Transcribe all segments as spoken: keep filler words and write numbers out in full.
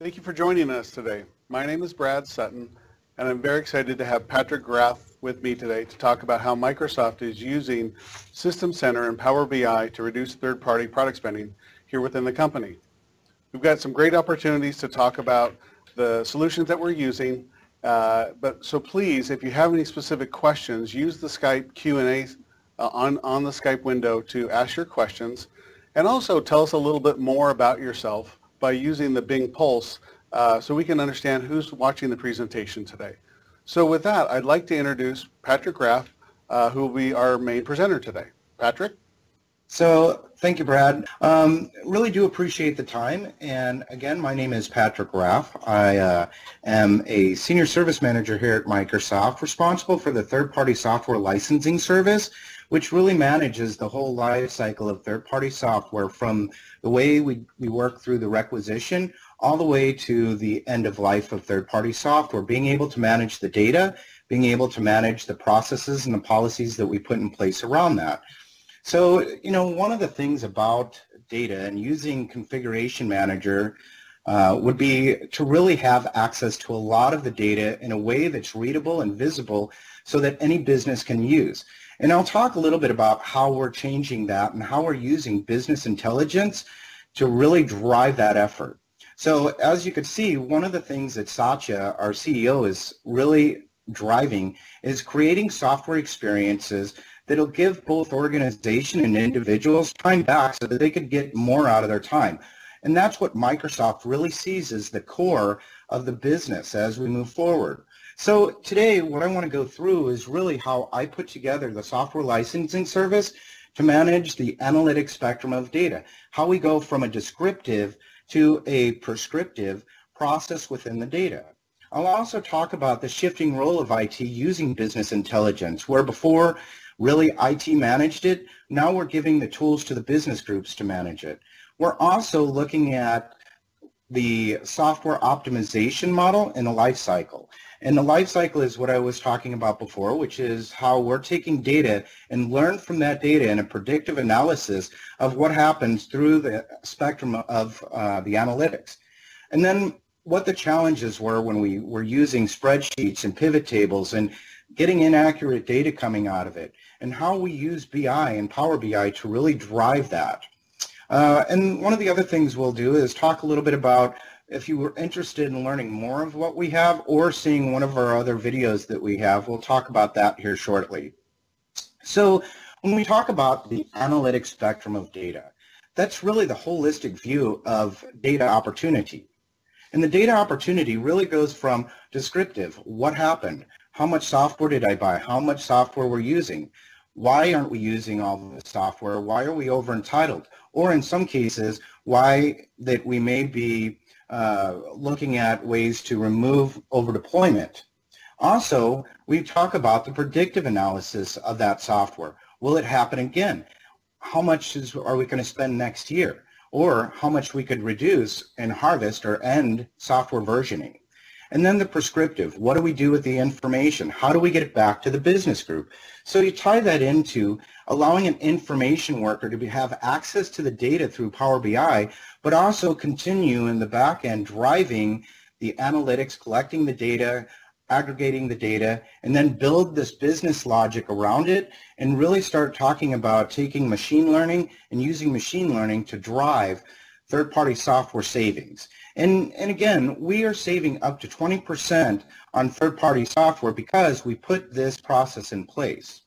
Thank you for joining us today. My name is Brad Sutton, and I'm very excited to have Patrick Graff with me today to talk about how Microsoft is using System Center and Power B I to reduce third-party product spending here within the company. We've got some great opportunities to talk about the solutions that we're using, uh, but so please, if you have any specific questions, use the Skype Q and A uh, on, on the Skype window to ask your questions, and also tell us a little bit more about yourself by using the Bing Pulse uh, so we can understand who's watching the presentation today. So with that, I'd like to introduce Patrick Graff, uh, who will be our main presenter today. Patrick? So thank you, Brad. Um, really do appreciate the time. And again, my name is Patrick Graff. I uh, am a senior service manager here at Microsoft, responsible for the third-party software licensing service, which really manages the whole life cycle of third-party software from the way we, we work through the requisition all the way to the end of life of third-party software, being able to manage the data, being able to manage the processes and the policies that we put in place around that. So, you know, one of the things about data and using Configuration Manager uh, would be to really have access to a lot of the data in a way that's readable and visible so that any business can use. And I'll talk a little bit about how we're changing that and how we're using business intelligence to really drive that effort. So as you can see, one of the things that Satya, our C E O, is really driving is creating software experiences that'll give both organization and individuals time back so that they could get more out of their time. And that's what Microsoft really sees as the core of the business as we move forward. So today, what I want to go through is really how I put together the software licensing service to manage the analytic spectrum of data, how we go from a descriptive to a prescriptive process within the data. I'll also talk about the shifting role of I T using business intelligence, where before really I T managed it, now we're giving the tools to the business groups to manage it. We're also looking at the software optimization model and the life cycle. And the life cycle is what I was talking about before, which is how we're taking data and learn from that data in a predictive analysis of what happens through the spectrum of uh, the analytics. And then what the challenges were when we were using spreadsheets and pivot tables and getting inaccurate data coming out of it, and how we use B I and Power B I to really drive that. Uh, and one of the other things we'll do is talk a little bit about, if you were interested in learning more of what we have or seeing one of our other videos that we have, we'll talk about that here shortly. So when we talk about the analytic spectrum of data, that's really the holistic view of data opportunity. And the data opportunity really goes from descriptive, what happened, how much software did I buy, how much software we're using, why aren't we using all of the software, why are we over entitled, or in some cases, why that we may be uh, looking at ways to remove over deployment. Also, we talk about the predictive analysis of that software. Will it happen again? How much is, are we going to spend next year? Or how much we could reduce and harvest or end software versioning. And then the prescriptive, what do we do with the information? How do we get it back to the business group? So you tie that into allowing an information worker to be, have access to the data through Power B I, but also continue in the back end driving the analytics, collecting the data, aggregating the data, and then build this business logic around it and really start talking about taking machine learning and using machine learning to drive third-party software savings. And, and again, we are saving up to twenty percent on third-party software because we put this process in place.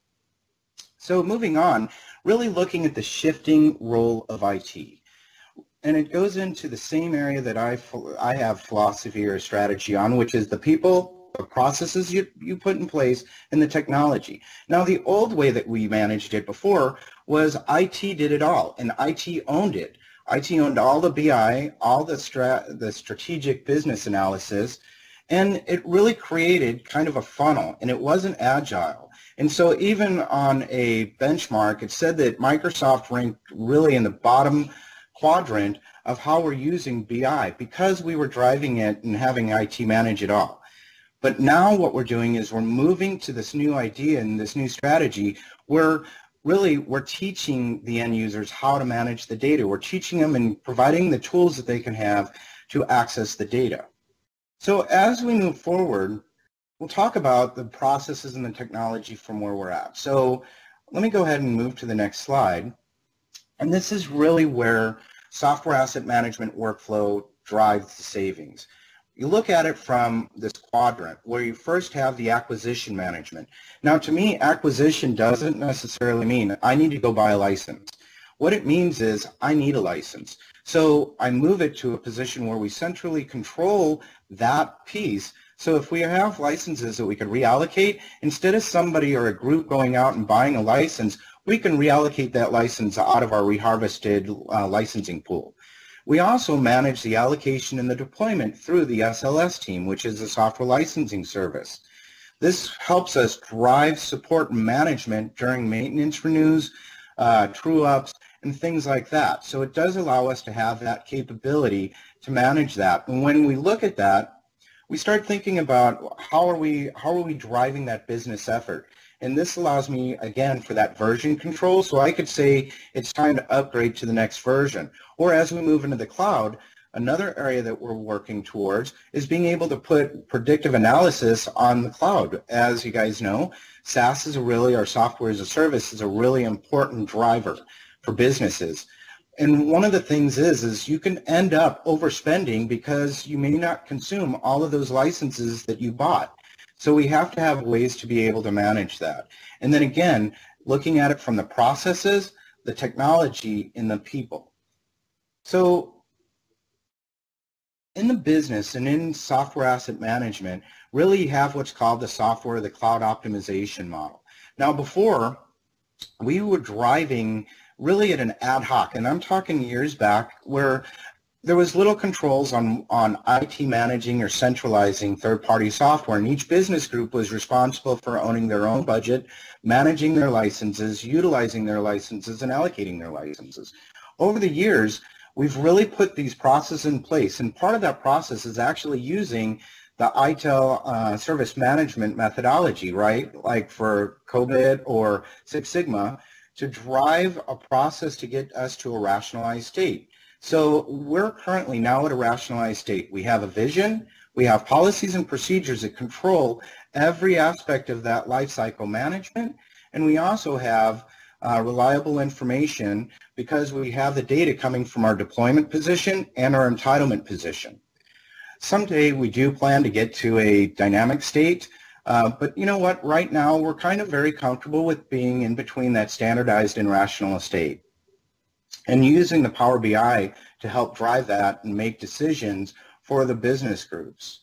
So moving on, really looking at the shifting role of I T. And it goes into the same area that I, I have philosophy or strategy on, which is the people, the processes you, you put in place, and the technology. Now, the old way that we managed it before was I T did it all, and I T owned it. I T owned all the B I, all the, strat the strategic business analysis, and it really created kind of a funnel, and it wasn't agile. And so even on a benchmark, it said that Microsoft ranked really in the bottom quadrant of how we're using B I because we were driving it and having I T manage it all. But now what we're doing is we're moving to this new idea and this new strategy where really we're teaching the end users how to manage the data. We're teaching them and providing the tools that they can have to access the data. So as we move forward, we'll talk about the processes and the technology from where we're at. So let me go ahead and move to the next slide. And this is really where software asset management workflow drives the savings. You look at it from this quadrant where you first have the acquisition management. Now, to me, acquisition doesn't necessarily mean I need to go buy a license. What it means is I need a license. So I move it to a position where we centrally control that piece. So if we have licenses that we could reallocate, instead of somebody or a group going out and buying a license, we can reallocate that license out of our reharvested uh, licensing pool. We also manage the allocation and the deployment through the S L S team, which is a software licensing service. This helps us drive support management during maintenance renews, uh, true-ups, and things like that. So it does allow us to have that capability to manage that. And when we look at that, we start thinking about how are we how are we driving that business effort. And this allows me, again, for that version control. So I could say it's time to upgrade to the next version. Or as we move into the cloud, another area that we're working towards is being able to put predictive analysis on the cloud. As you guys know, SaaS is a really, our software as a service is a really important driver for businesses. And one of the things is, is you can end up overspending because you may not consume all of those licenses that you bought. So we have to have ways to be able to manage that. And then again, looking at it from the processes, the technology, and the people. So in the business and in software asset management, really you have what's called the software, the cloud optimization model. Now before, we were driving really at an ad hoc, and I'm talking years back, where there was little controls on, on I T managing or centralizing third-party software, and each business group was responsible for owning their own budget, managing their licenses, utilizing their licenses, and allocating their licenses. Over the years, we've really put these processes in place, and part of that process is actually using the I T E L uh, service management methodology, right, like for COVID or Six Sigma, to drive a process to get us to a rationalized state. So we're currently now at a rationalized state. We have a vision, we have policies and procedures that control every aspect of that lifecycle management, and we also have uh, reliable information because we have the data coming from our deployment position and our entitlement position. Someday we do plan to get to a dynamic state, uh, but you know what, right now we're kind of very comfortable with being in between that standardized and rational state, and using the Power B I to help drive that and make decisions for the business groups.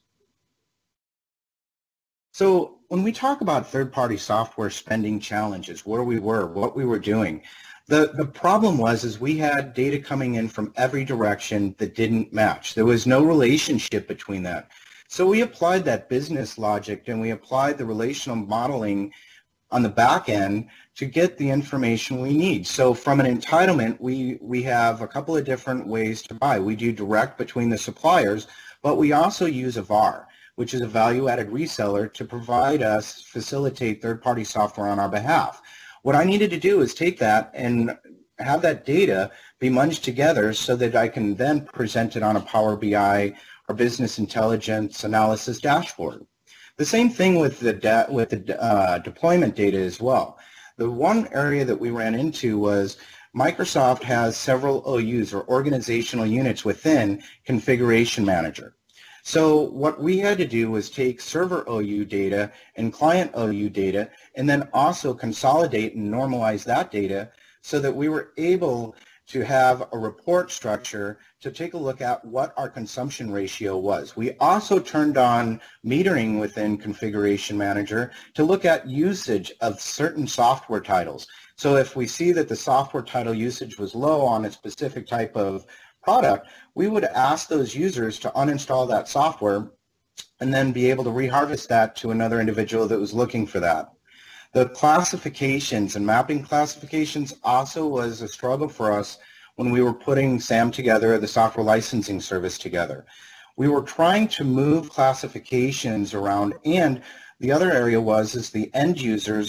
So when we talk about third-party software spending challenges, where we were, what we were doing, the, the problem was is we had data coming in from every direction that didn't match. There was no relationship between that. So we applied that business logic and we applied the relational modeling on the back end to get the information we need. So from an entitlement, we, we have a couple of different ways to buy. We do direct between the suppliers, but we also use a V A R, which is a value-added reseller, to provide us, facilitate third-party software on our behalf. What I needed to do is take that and have that data be munged together so that I can then present it on a Power B I or business intelligence analysis dashboard. The same thing with the, da with the uh, deployment data as well. The one area that we ran into was Microsoft has several O Us, or organizational units, within Configuration Manager. So what we had to do was take server O U data and client O U data and then also consolidate and normalize that data so that we were able to have a report structure to take a look at what our consumption ratio was. We also turned on metering within Configuration Manager to look at usage of certain software titles. So if we see that the software title usage was low on a specific type of product, we would ask those users to uninstall that software and then be able to reharvest that to another individual that was looking for that. The classifications and mapping classifications also was a struggle for us when we were putting SAM together, the software licensing service together. We were trying to move classifications around, and the other area was is the end users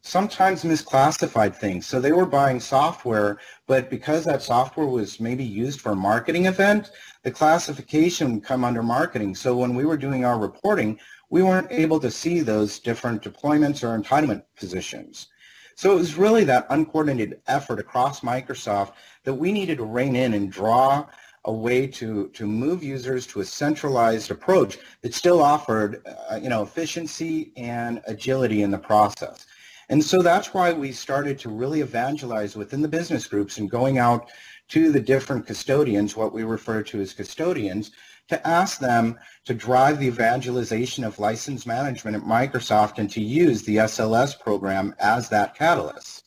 sometimes misclassified things. So they were buying software, but because that software was maybe used for a marketing event, the classification would come under marketing. So when we were doing our reporting, we weren't able to see those different deployments or entitlement positions. So it was really that uncoordinated effort across Microsoft that we needed to rein in and draw a way to, to move users to a centralized approach that still offered uh, you know, efficiency and agility in the process. And so that's why we started to really evangelize within the business groups and going out to the different custodians, what we refer to as custodians, to ask them to drive the evangelization of license management at Microsoft and to use the S L S program as that catalyst.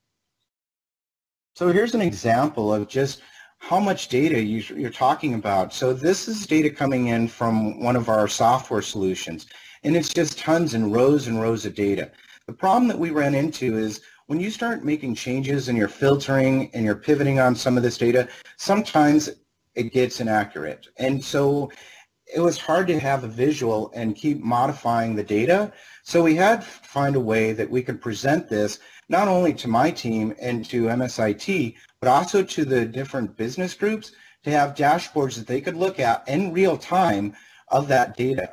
So here's an example of just how much data you're talking about. So this is data coming in from one of our software solutions, and it's just tons and rows and rows of data. The problem that we ran into is when you start making changes and you're filtering and you're pivoting on some of this data, sometimes it gets inaccurate. And so it was hard to have a visual and keep modifying the data. So we had to find a way that we could present this not only to my team and to M S I T, but also to the different business groups to have dashboards that they could look at in real time of that data.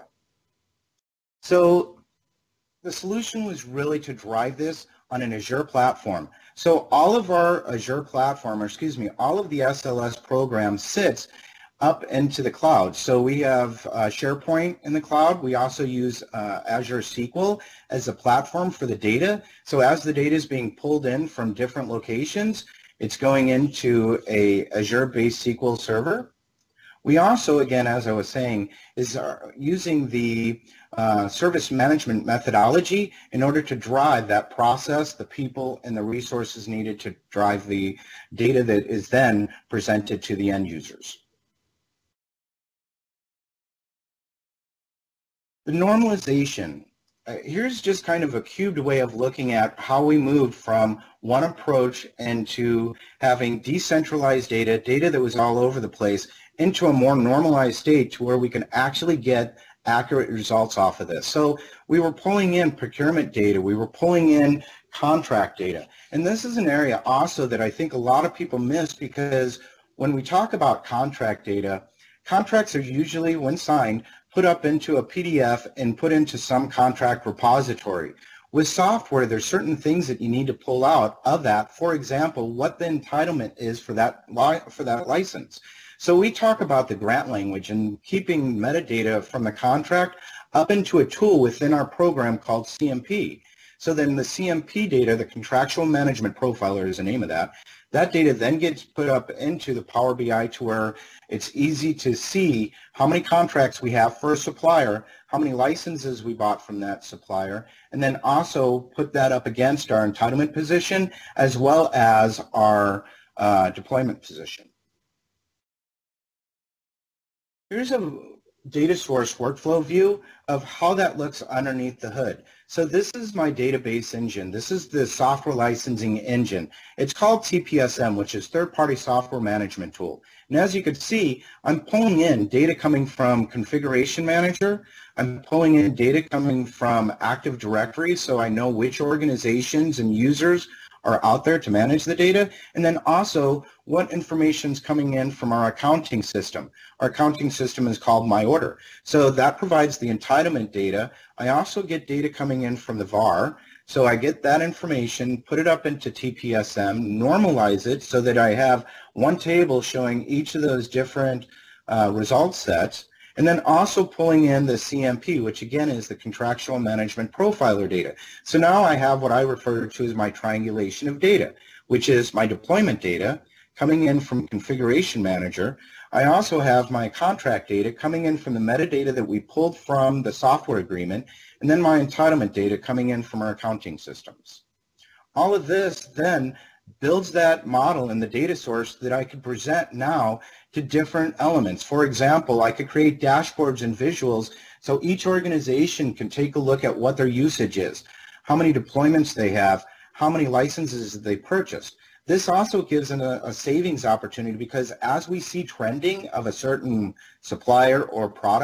So the solution was really to drive this on an Azure platform. So all of our Azure platform, or excuse me, all of the S L S program sits up into the cloud. So we have uh, SharePoint in the cloud. We also use uh, Azure S Q L as a platform for the data. So as the data is being pulled in from different locations, it's going into a Azure-based S Q L server. We also, again, as I was saying, is uh, using the uh, service management methodology in order to drive that process, the people and the resources needed to drive the data that is then presented to the end users. The normalization. Uh, here's just kind of a cubed way of looking at how we moved from one approach into having decentralized data, data that was all over the place, into a more normalized state to where we can actually get accurate results off of this. So we were pulling in procurement data, we were pulling in contract data. And this is an area also that I think a lot of people miss, because when we talk about contract data, contracts are usually, when signed, put up into a P D F and put into some contract repository. With software, there's certain things that you need to pull out of that. For example, what the entitlement is for that, for that license. So we talk about the grant language and keeping metadata from the contract up into a tool within our program called C M P. So then the C M P data, the Contractual Management Profiler is the name of that, that data then gets put up into the Power B I to where it's easy to see how many contracts we have for a supplier, how many licenses we bought from that supplier, and then also put that up against our entitlement position as well as our uh, deployment position. Here's a data source workflow view of how that looks underneath the hood. So this is my database engine. This is the software licensing engine. It's called T P S M, which is third-party software management tool. And as you can see, I'm pulling in data coming from Configuration Manager. I'm pulling in data coming from Active Directory, so I know which organizations and users are out there to manage the data, and then also what information is coming in from our accounting system. Our accounting system is called MyOrder. So that provides the entitlement data. I also get data coming in from the V A R. So I get that information, put it up into T P S M, normalize it so that I have one table showing each of those different uh, result sets, and then also pulling in the C M P, which again is the Contractual Management Profiler data. So now I have what I refer to as my triangulation of data, which is my deployment data coming in from Configuration Manager. I also have my contract data coming in from the metadata that we pulled from the software agreement, and then my entitlement data coming in from our accounting systems. All of this then builds that model in the data source that I could present now to different elements. For example, I could create dashboards and visuals so each organization can take a look at what their usage is, how many deployments they have, how many licenses they purchased. This also gives an, a, a savings opportunity, because as we see trending of a certain supplier or product,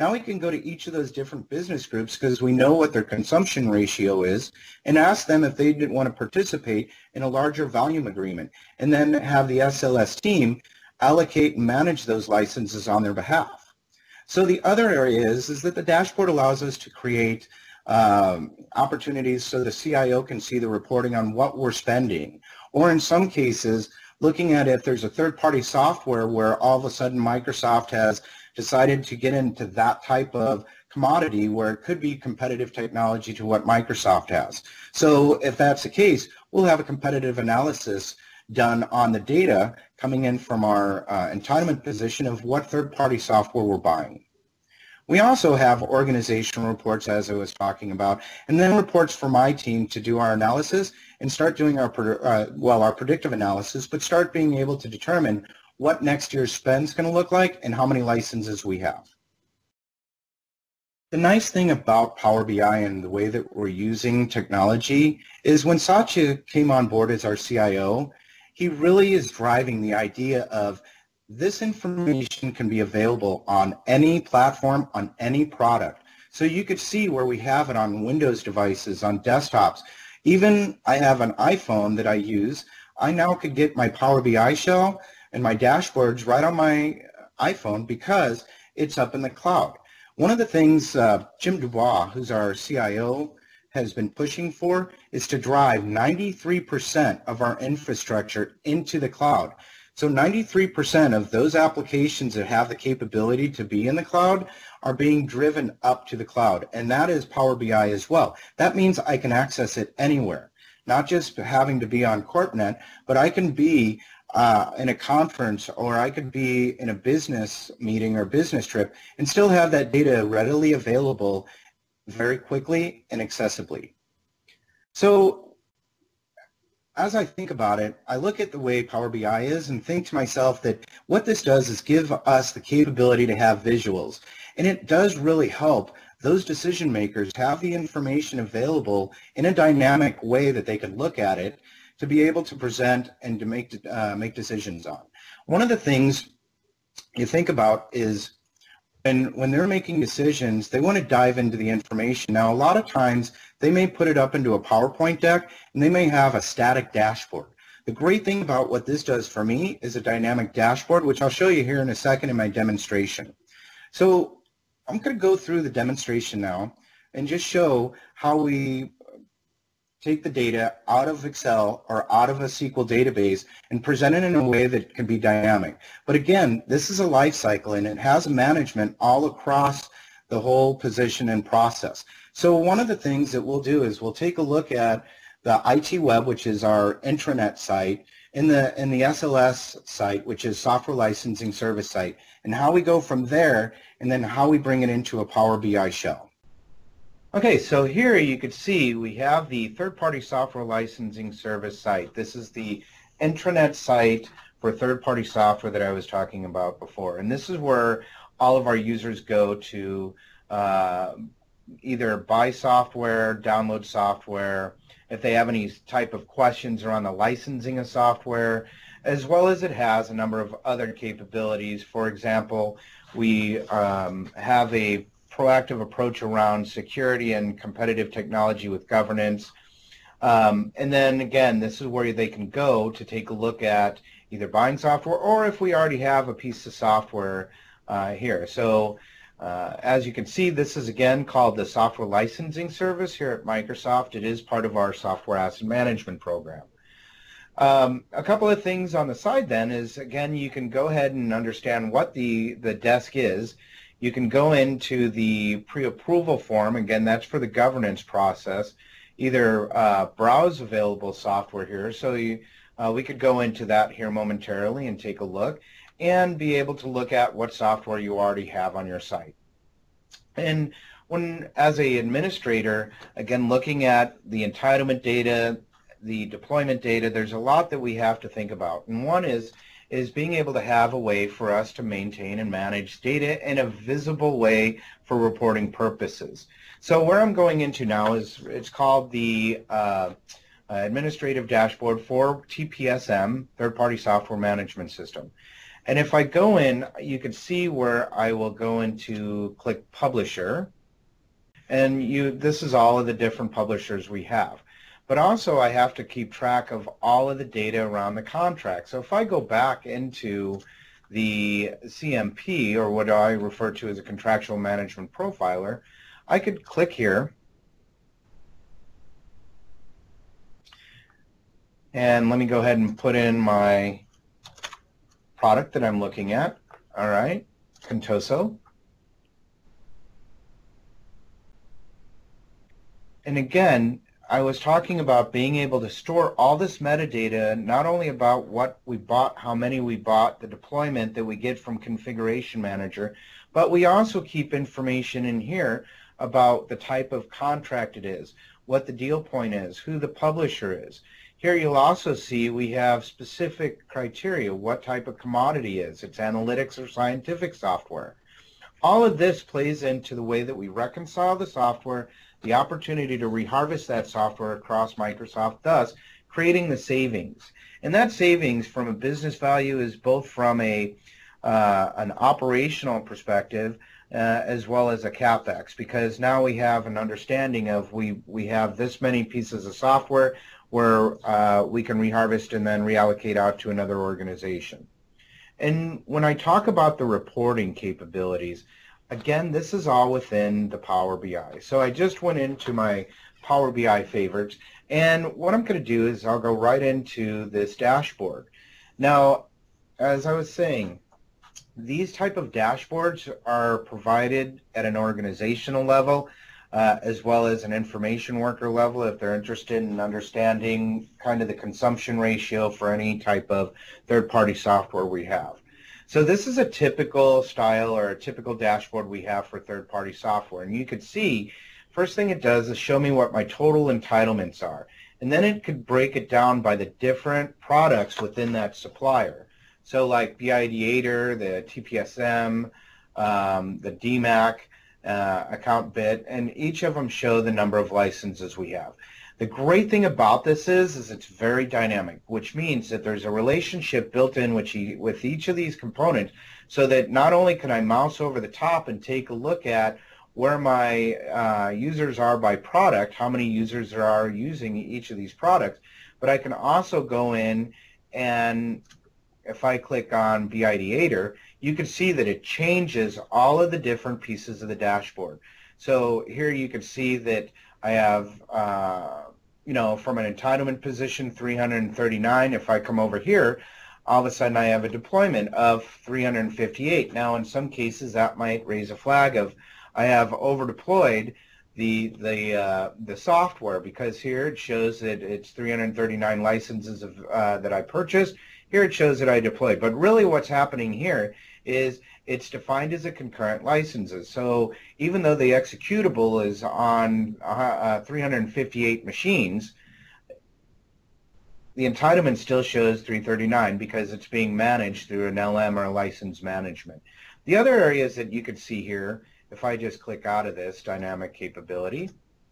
Now we can go to each of those different business groups because we know what their consumption ratio is and ask them if they didn't want to participate in a larger volume agreement, and then have the S L S team allocate and manage those licenses on their behalf. So the other area is, is that the dashboard allows us to create um, opportunities so the C I O can see the reporting on what we're spending, or in some cases, looking at if there's a third-party software where all of a sudden Microsoft has decided to get into that type of commodity where it could be competitive technology to what Microsoft has. So if that's the case, we'll have a competitive analysis done on the data coming in from our uh, entitlement position of what third-party software we're buying. We also have organizational reports, as I was talking about, and then reports for my team to do our analysis and start doing our, uh, well, our predictive analysis, but start being able to determine what next year's spend is going to look like and how many licenses we have. The nice thing about Power B I and the way that we're using technology is when Satya came on board as our C I O, he really is driving the idea of this information can be available on any platform, on any product. So you could see where we have it on Windows devices, on desktops. Even I have an iPhone that I use. I now could get my Power B I shell and my dashboards right on my iPhone because it's up in the cloud. One of the things uh, Jim Dubois, who's our C I O, has been pushing for is to drive ninety-three percent of our infrastructure into the cloud. So ninety-three percent of those applications that have the capability to be in the cloud are being driven up to the cloud, and that is Power B I as well. That means I can access it anywhere, not just having to be on CorpNet, but I can be uh, in a conference, or I could be in a business meeting or business trip and still have that data readily available very quickly and accessibly. So as I think about it, I look at the way Power B I is and think to myself that what this does is give us the capability to have visuals. And it does really help those decision makers have the information available in a dynamic way that they can look at it to be able to present and to make, uh, make decisions on. One of the things you think about is And when they're making decisions, they want to dive into the information. Now, a lot of times, they may put it up into a PowerPoint deck, and they may have a static dashboard. The great thing about what this does for me is a dynamic dashboard, which I'll show you here in a second in my demonstration. So I'm going to go through the demonstration now and just show how we take the data out of Excel or out of a S Q L database and present it in a way that can be dynamic. But again, this is a life cycle, and it has management all across the whole position and process. So one of the things that we'll do is we'll take a look at the I T Web, which is our intranet site, and the, and the S L S site, which is software licensing service site, and how we go from there, and then how we bring it into a Power B I shell. Okay, so here you can see we have the third-party software licensing service site. This is the intranet site for third-party software that I was talking about before. And this is where all of our users go to uh, either buy software, download software, if they have any type of questions around the licensing of software, as well as it has a number of other capabilities. For example, we um, have a proactive approach around security and competitive technology with governance. Um, and then again, this is where they can go to take a look at either buying software or if we already have a piece of software uh, here. So uh, as you can see, this is again called the Software Licensing Service here at Microsoft. It is part of our software asset management program. Um, a couple of things on the side then is, again, you can go ahead and understand what the, the desk is. You can go into the pre-approval form. Again, that's for the governance process. Either uh, browse available software here. So you, uh, we could go into that here momentarily and take a look and be able to look at what software you already have on your site. And when, as an administrator, again, looking at the entitlement data, the deployment data, there's a lot that we have to think about. And one is is being able to have a way for us to maintain and manage data in a visible way for reporting purposes. So where I'm going into now is, it's called the uh, Administrative Dashboard for T P S M, Third Party Software Management System. And if I go in, you can see where I will go into click Publisher. And you, this is all of the different publishers we have. But also I have to keep track of all of the data around the contract. So if I go back into the C M P, or what I refer to as a Contractual Management Profiler, I could click here. And let me go ahead and put in my product that I'm looking at. All right, Contoso. And again, I was talking about being able to store all this metadata, not only about what we bought, how many we bought, the deployment that we get from Configuration Manager, but we also keep information in here about the type of contract it is, what the deal point is, who the publisher is. Here you'll also see we have specific criteria, what type of commodity is. It's analytics or scientific software. All of this plays into the way that we reconcile the software, the opportunity to reharvest that software across Microsoft, thus creating the savings. And that savings from a business value is both from a uh, an operational perspective uh, as well as a CapEx, because now we have an understanding of we, we have this many pieces of software where uh, we can reharvest and then reallocate out to another organization. And when I talk about the reporting capabilities, again, this is all within the Power B I. So I just went into my Power B I favorites, and what I'm going to do is I'll go right into this dashboard. Now, as I was saying, these type of dashboards are provided at an organizational level uh, as well as an information worker level if they're interested in understanding kind of the consumption ratio for any type of third-party software we have. So this is a typical style or a typical dashboard we have for third-party software. And you can see, first thing it does is show me what my total entitlements are. And then it could break it down by the different products within that supplier. So like BIdeator, the T P S M, um, the D MAC, uh, account bit, and each of them show the number of licenses we have. The great thing about this is, is it's very dynamic, which means that there's a relationship built in with, with each of these components, so that not only can I mouse over the top and take a look at where my uh, users are by product, how many users there are using each of these products, but I can also go in and if I click on BIdeator, you can see that it changes all of the different pieces of the dashboard. So here you can see that I have, uh, you know, from an entitlement position, three hundred thirty-nine. If I come over here, all of a sudden I have a deployment of three hundred fifty-eight. Now, in some cases, that might raise a flag of I have over deployed the the uh, the software, because here it shows that it's three hundred thirty-nine licenses of uh, that I purchased. Here it shows that I deployed. But really, what's happening here is it's defined as a concurrent licenses. So even though the executable is on uh, three hundred fifty-eight machines, the entitlement still shows three thirty-nine because it's being managed through an L M or a license management. The other areas that you can see here, if I just click out of this dynamic capability,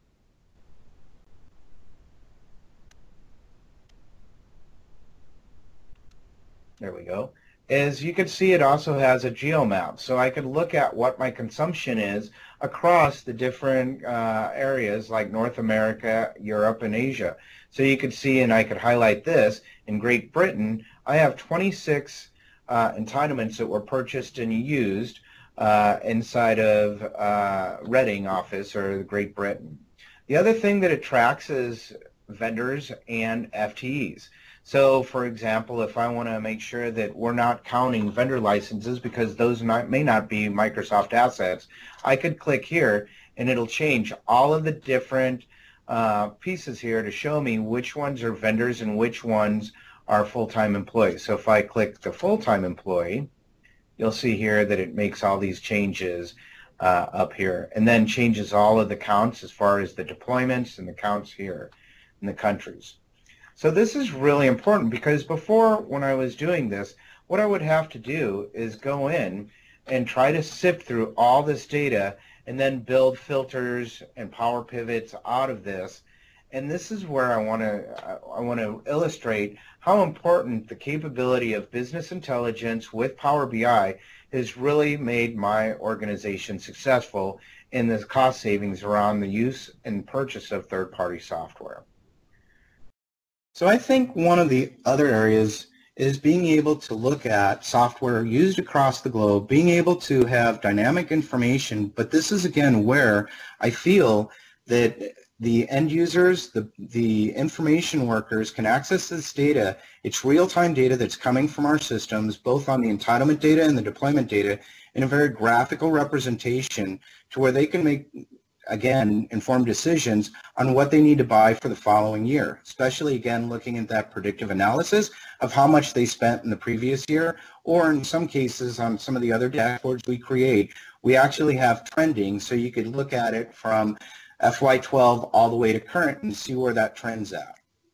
there we go, is you can see it also has a geomap. So I could look at what my consumption is across the different uh, areas like North America, Europe, and Asia. So you could see, and I could highlight this, in Great Britain, I have twenty-six uh, entitlements that were purchased and used uh, inside of uh, Reading office, or Great Britain. The other thing that it tracks is vendors and F T Es. So, for example, if I want to make sure that we're not counting vendor licenses because those not, may not be Microsoft assets, I could click here and it'll change all of the different uh, pieces here to show me which ones are vendors and which ones are full-time employees. So if I click the full-time employee, you'll see here that it makes all these changes uh, up here, and then changes all of the counts as far as the deployments and the counts here in the countries. So this is really important, because before, when I was doing this, what I would have to do is go in and try to sift through all this data and then build filters and power pivots out of this And this is where I want to I want to illustrate how important the capability of business intelligence with Power B I has really made my organization successful in the cost savings around the use and purchase of third-party software. So I think one of the other areas is being able to look at software used across the globe, being able to have dynamic information, but this is again where I feel that the end users, the, the information workers can access this data. It's real-time data that's coming from our systems, both on the entitlement data and the deployment data, in a very graphical representation to where they can make, again, informed decisions on what they need to buy for the following year, especially, again, looking at that predictive analysis of how much they spent in the previous year, or in some cases on some of the other dashboards we create, we actually have trending, so you could look at it from F Y twelve all the way to current and see where that trend's at.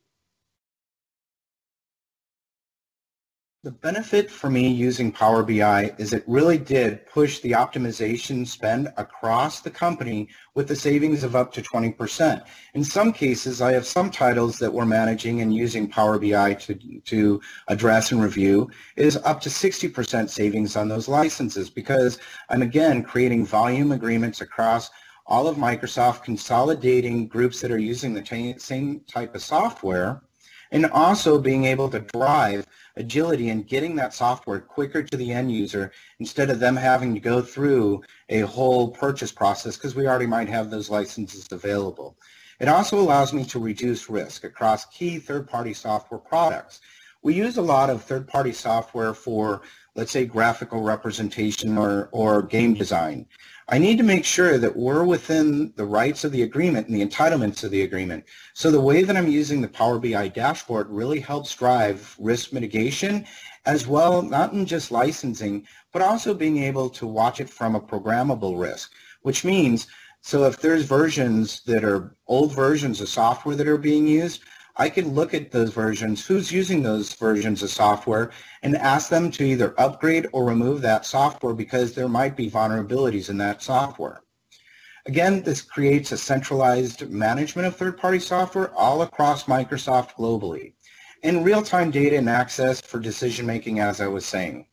The benefit for me using Power B I is it really did push the optimization spend across the company with the savings of up to twenty percent. In some cases, I have some titles that we're managing and using Power B I to, to address and review is up to sixty percent savings on those licenses because I'm, again, creating volume agreements across all of Microsoft, consolidating groups that are using the same type of software, and also being able to drive agility and getting that software quicker to the end user instead of them having to go through a whole purchase process because we already might have those licenses available. It also allows me to reduce risk across key third-party software products. We use a lot of third-party software for, let's say, graphical representation or, or game design. I need to make sure that we're within the rights of the agreement and the entitlements of the agreement. So the way that I'm using the Power B I dashboard really helps drive risk mitigation as well, not in just licensing, but also being able to watch it from a programmable risk, which means, so if there's versions that are old versions of software that are being used, I can look at those versions, who's using those versions of software, and ask them to either upgrade or remove that software because there might be vulnerabilities in that software. Again, this creates a centralized management of third-party software all across Microsoft globally, and real-time data and access for decision-making, as I was saying.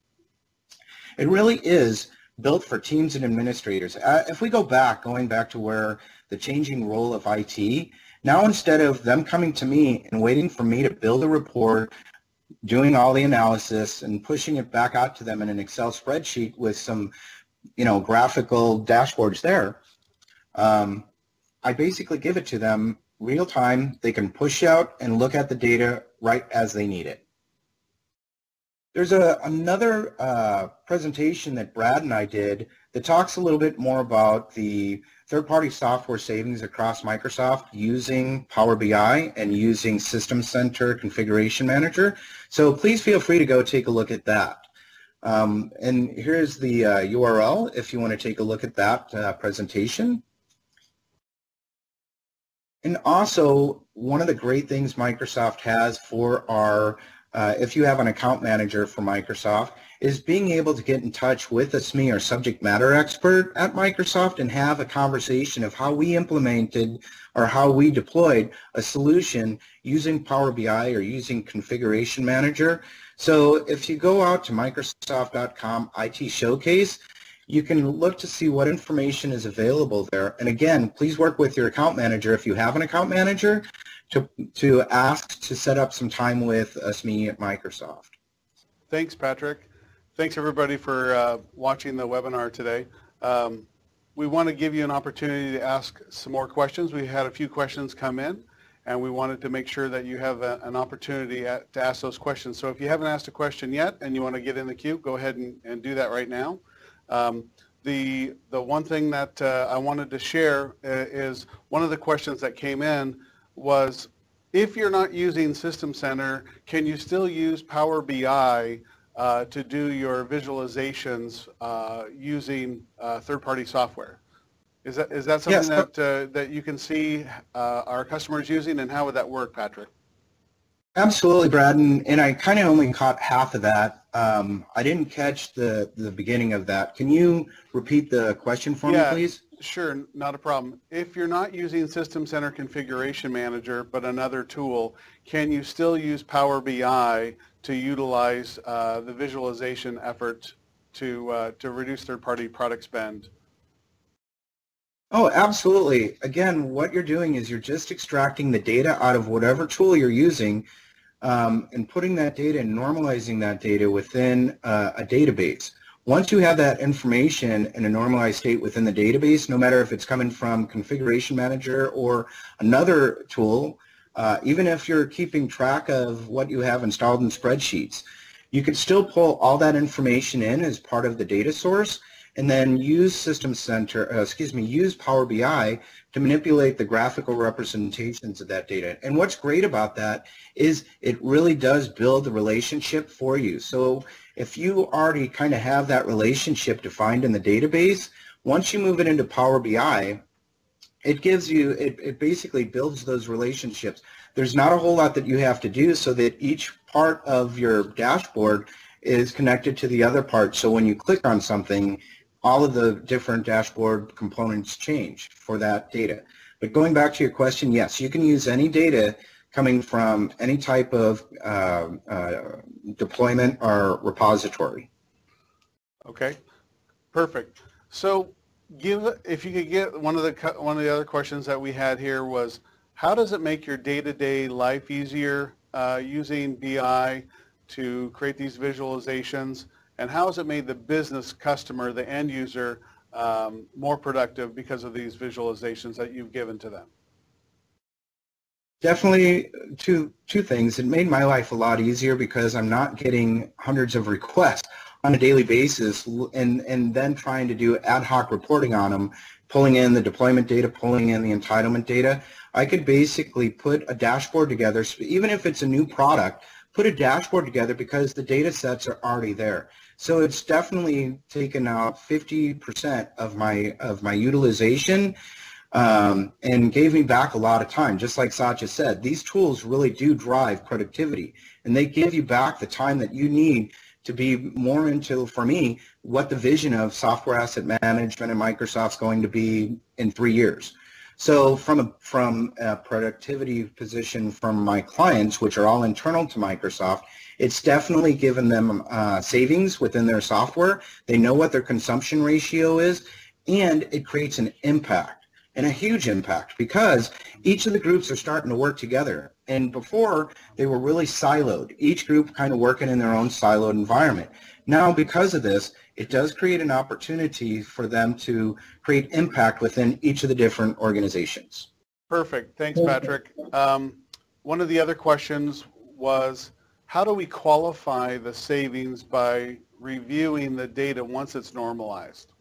It really is built for teams and administrators. Uh, if we go back, going back to where the changing role of I T, now instead of them coming to me and waiting for me to build a report, doing all the analysis and pushing it back out to them in an Excel spreadsheet with some, you know, graphical dashboards there, um, I basically give it to them real time. They can push out and look at the data right as they need it. There's a, another uh, presentation that Brad and I did that talks a little bit more about the third-party software savings across Microsoft using Power B I and using System Center Configuration Manager. So please feel free to go take a look at that. Um, and here's the uh, U R L if you want to take a look at that uh, presentation. And also, one of the great things Microsoft has for our Uh, if you have an account manager for Microsoft, is being able to get in touch with a S M E or subject matter expert at Microsoft and have a conversation of how we implemented or how we deployed a solution using Power B I or using Configuration Manager. So if you go out to Microsoft dot com I T Showcase, you can look to see what information is available there. And again, please work with your account manager if you have an account manager to, to ask to set up some time with a S M E at Microsoft. Thanks, Patrick. Thanks, everybody, for uh, watching the webinar today. Um, we want to give you an opportunity to ask some more questions. We had a few questions come in, and we wanted to make sure that you have a, an opportunity at, to ask those questions. So if you haven't asked a question yet and you want to get in the queue, go ahead and, and do that right now. Um, the, the one thing that uh, I wanted to share uh, is one of the questions that came in was, if you're not using System Center, can you still use Power B I uh, to do your visualizations uh, using uh, third-party software? Is that is that something Yes. that uh, that you can see uh, our customers using, and how would that work, Patrick? Absolutely, Brad, and, and I kind of only caught half of that. Um, I didn't catch the, the beginning of that. Can you repeat the question for Yeah. me, please? Sure, not a problem. If you're not using System Center Configuration Manager, but another tool, can you still use Power B I to utilize uh, the visualization effort to, uh, to reduce third-party product spend? Oh, absolutely. Again, what you're doing is you're just extracting the data out of whatever tool you're using um, and putting that data and normalizing that data within uh, a database. Once you have that information in a normalized state within the database, no matter if it's coming from Configuration Manager or another tool, uh, even if you're keeping track of what you have installed in spreadsheets, you can still pull all that information in as part of the data source and then use System Center, uh, excuse me, use Power B I to manipulate the graphical representations of that data. And what's great about that is it really does build the relationship for you. So if you already kind of have that relationship defined in the database, once you move it into Power B I, it gives you, it, it basically builds those relationships. There's not a whole lot that you have to do so that each part of your dashboard is connected to the other part. So when you click on something, all of the different dashboard components change for that data. But going back to your question, yes, you can use any data coming from any type of uh, uh, deployment or repository. Okay, perfect. So give, if you could get one of the one of the other questions that we had here was, how does it make your day-to-day life easier uh, using B I to create these visualizations, and how has it made the business customer, the end user, um, more productive because of these visualizations that you've given to them? Definitely two two things. It made my life a lot easier because I'm not getting hundreds of requests on a daily basis and, and then trying to do ad hoc reporting on them, pulling in the deployment data, pulling in the entitlement data. I could basically put a dashboard together, so even if it's a new product, put a dashboard together because the data sets are already there. So it's definitely taken out fifty percent of my of my utilization um, and gave me back a lot of time. Just like Satya said, these tools really do drive productivity, and they give you back the time that you need to be more into, for me, what the vision of software asset management and Microsoft's going to be in three years. So from a, from a productivity position from my clients, which are all internal to Microsoft, it's definitely given them uh, savings within their software. They know what their consumption ratio is, and it creates an impact, and a huge impact, because each of the groups are starting to work together. And before, they were really siloed, each group kind of working in their own siloed environment. Now, because of this, it does create an opportunity for them to create impact within each of the different organizations. Perfect. Thanks, Patrick. Um, one of the other questions was, how do we qualify the savings by reviewing the data once it's normalized?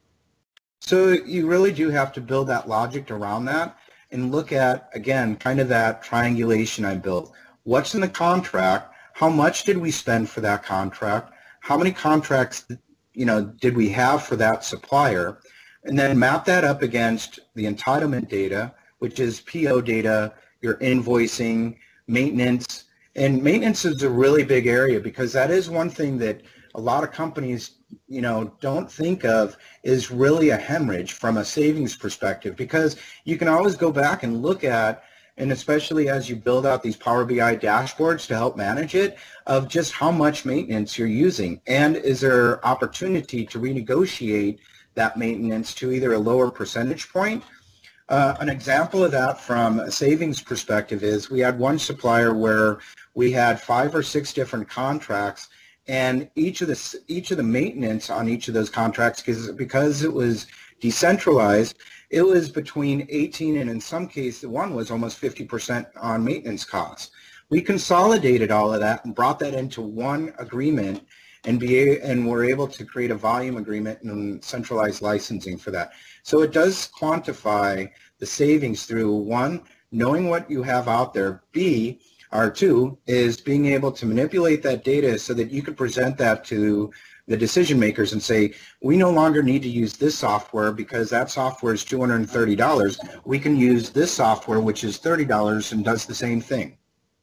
So you really do have to build that logic around that and look at, again, kind of that triangulation I built. What's in the contract? How much did we spend for that contract? How many contracts, you know, did we have for that supplier? And then map that up against the entitlement data, which is P O data, your invoicing, maintenance. And maintenance is a really big area because that is one thing that a lot of companies, you know, don't think of is really a hemorrhage from a savings perspective, because you can always go back and look at, and especially as you build out these Power B I dashboards to help manage it, of just how much maintenance you're using, and is there opportunity to renegotiate that maintenance to either a lower percentage point. Uh, an example of that from a savings perspective is we had one supplier where we had five or six different contracts, and each of the each of the maintenance on each of those contracts, because because it was decentralized, it was between eighteen and in some cases one was almost fifty percent on maintenance costs. We consolidated all of that and brought that into one agreement, and be and we're able to create a volume agreement and centralized licensing for that. So it does quantify the savings through, one, knowing what you have out there, B, or two, is being able to manipulate that data so that you can present that to the decision makers and say, we no longer need to use this software because that software is two hundred thirty dollars. We can use this software, which is thirty dollars and does the same thing.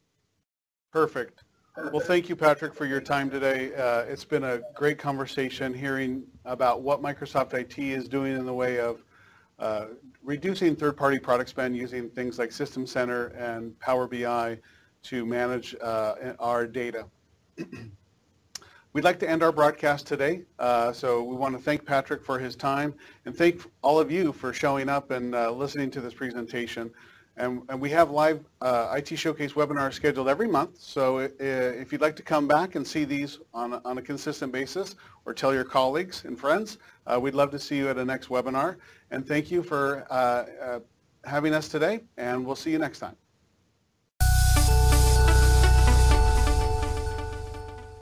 Perfect. Well, thank you, Patrick, for your time today. Uh, it's been a great conversation hearing about what Microsoft I T is doing in the way of uh, reducing third-party product spend using things like System Center and Power B I to manage uh, our data. We'd like to end our broadcast today, uh, so we want to thank Patrick for his time and thank all of you for showing up and uh, listening to this presentation. And, and we have live uh, I T Showcase webinars scheduled every month, so uh, if you'd like to come back and see these on a, on a consistent basis or tell your colleagues and friends, uh, we'd love to see you at a next webinar. And thank you for uh, uh, having us today, and we'll see you next time.